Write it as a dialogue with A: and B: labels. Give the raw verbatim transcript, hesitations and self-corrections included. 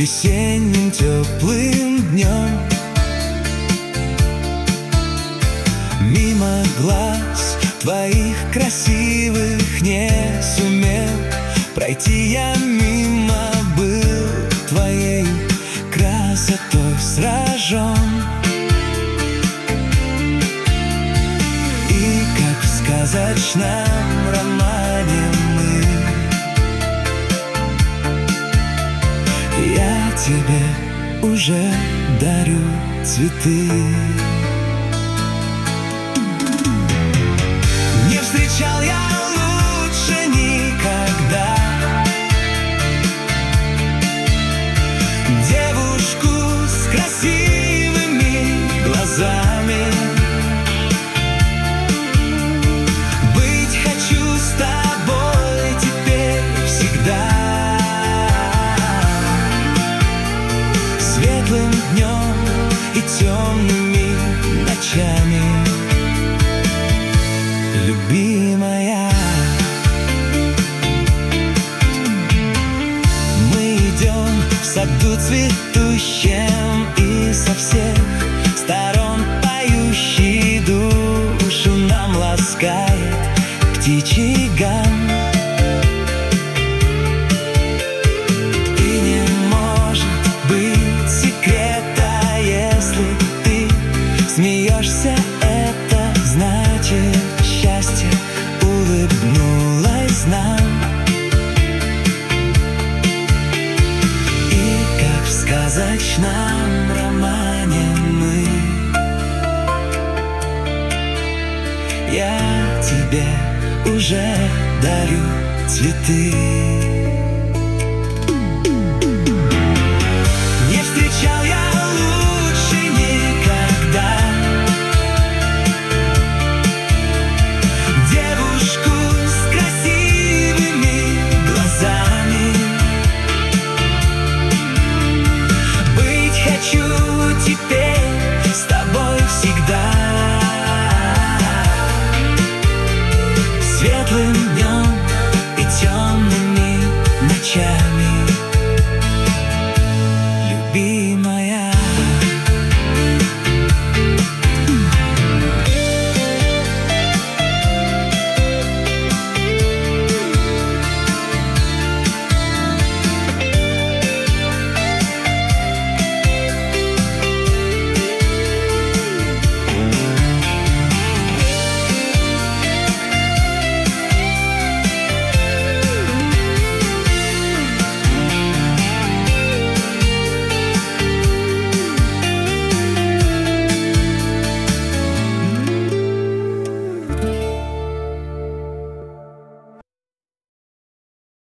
A: весенним теплым днем. Мимо глаз твоих красивых не сумел пройти я, мимо был твоей красотой сражен. И как в сказочном романе мы, я тебе уже дарю цветы. Не встречал я лучше никогда девушку с красивыми глазами. Быть хочу с тобой теперь всегда, светлым днем и темными ночами. Любимая, мы идем в саду цветущем, и со всех сторон поющий душу нам ласкает птичий гам. И не может быть секрета, если ты смеешься, это значит счастье улыбнулось нам. И как в сказочном романе мы, я тебе уже дарю цветы.